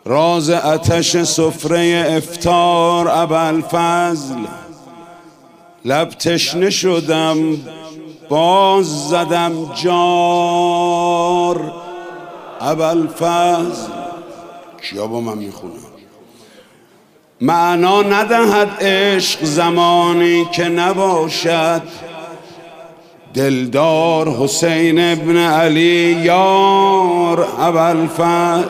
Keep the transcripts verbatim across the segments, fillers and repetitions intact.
راز آتش سفره افطار ابوالفضل. لب تشنه شدم باز زدم جار ابوالفضل. کیا با من میخونم؟ معنا ندهد عشق زمانی که نباشد دلدار حسین ابن علی یار ابوالفضل.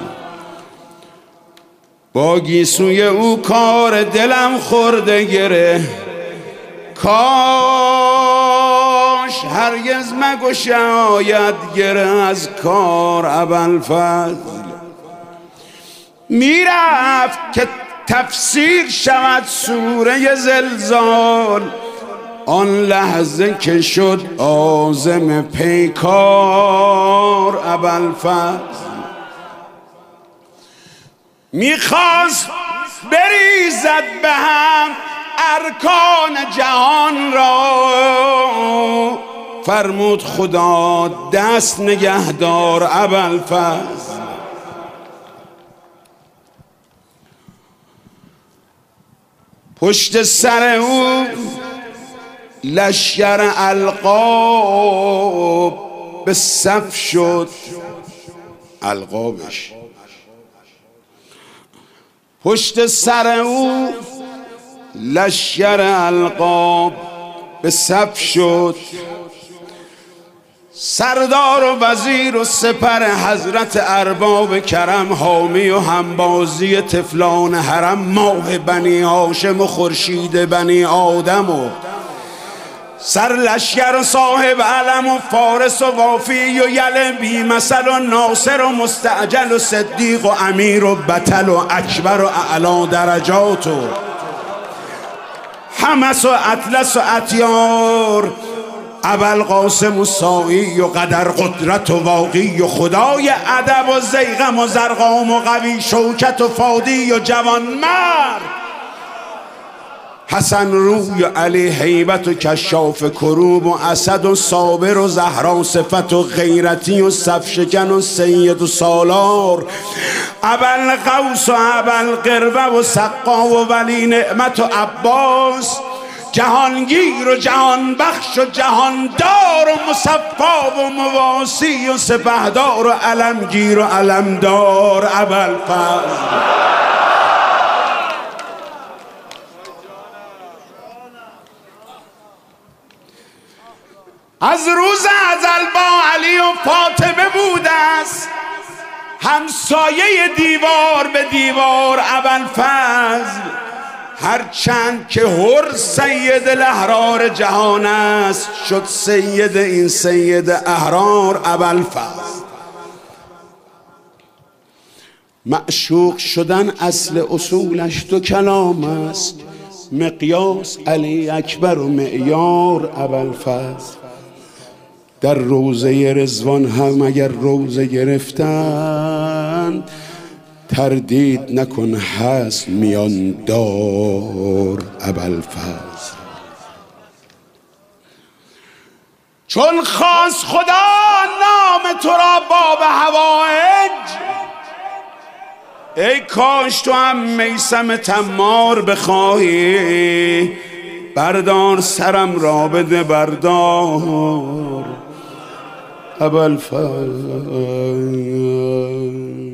با گیسوی او کار دلم خورده گره، کاش هرگز مگشاید گره از کار ابوالفضل. میرفت که تفسیر شود سوره زلزال، آن لحظه که شد عازم پیکار ابوالفضل. میخواست بریزد به هم ارکان جهان را، فرمود خدا دست نگهدار ابوالفضل. پشت سر او لشکر القاب به صف شد، القابش پشت سر او لشکر القاب به صف شد. سردار و وزیر و سپر حضرت ارباب کرم، حامی و همبازی طفلان حرم، ماه بنی هاشم و خورشید بنی آدم و سر لشکر و صاحب علم و فارس و وافی و یل بی مثل و ناصر و مستعجل و صدیق و امیر و بطل و اکبر و اعلا درجات و حمس و اطلس و اطیار، ابوالقاسم و سائی و قدر قدرت و واقعی و خدای ادب و زیغم و زرقام و قوی شوکت و فادی و جوان مرد، حسن روی و علی هیبت و کشاف کروب و اسد و صابر و زهرا صفت و غیرتی و صفشکن و سید و سالار، ابوالقوس و ابوالقربه و سقا و ولی نعمت و عباس، جهانگیر و جهان بخش و جهاندار و مصفا و مواسی و سپهدار و علمگیر و علمدار ابوالفضل. از روز ازل با علی و فاطمه بوده است، همسایه دیوار به دیوار ابوالفضل. هرچند که هر سید الاحرار جهان است، شد سید این سید احرار ابوالفضل. معشوق شدن اصل اصولش دو کلام است، مقیاس علی اکبر و معیار ابوالفضل. در روضه رضوان هم اگر روضه گرفتن، تردید نکن هست میان دار ابوالفضل. چون خواست خدا نام تو را باب حوائج، ای کاش تو هم میثم تمار بخواهی، بردار سرم را بده بردار ابوالفضل.